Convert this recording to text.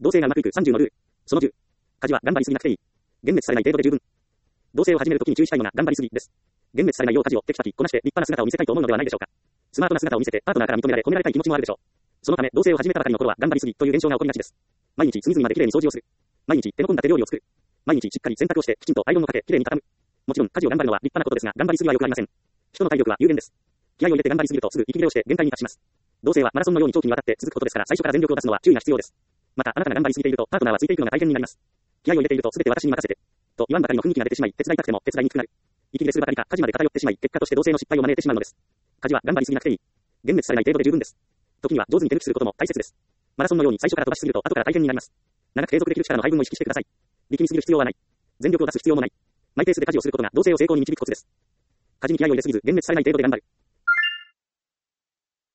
動性がうまくいく30のルール。その10。家事は頑張りすぎなくていい。幻滅されない程度で十分。同棲を始めるときに注意したいのが頑張りすぎです。幻滅されないよう家事をテキパキこなして立派な姿を見せたいと思うのではないでしょうか。スマートな姿を見せてパートナーから認められ褒められたい気持ちもあるでしょう。そのため同棲を始めたばかりの頃は頑張りすぎという現象が起こりがちです。毎日隅々まできれいに掃除をする。毎日手の込んだ手料理を作る。毎日しっかり洗濯をしてきちんとアイロンをかけきれいに畳む。もちろん家事を頑張るのは立派なことですが頑張りすぎは良くありません。人の体力は有限です。気合を入れて頑張りすぎるとすぐ息切れをして限界に達します。同棲はマラソンのように長期にわたって続くことですから最初から全力を出すのは注意が必要です。またあなたが頑張りすぎているとパートナーはついていくのが大変になります。気合を入れていると全て私に任せてと言わんばかりの雰囲気が出てしまい手伝いたくても手伝いにくくなる。息切れするばかりか家事まで偏ってしまい結果として同棲の失敗を招いてしまうのです。家事は頑張りすぎなくていい。幻滅されない程度で十分です。時には上手に手抜きすることも大切です。マラソンのように最初から飛ばしすぎると後から大変になります。長く継続できる力の配分を意識してください。力みすぎる必要はない。全力を出す必要もない。マイペースで家事をすることが同棲を成功に導くコツです。家事に気合を入れすぎず幻滅されない程度で頑張る。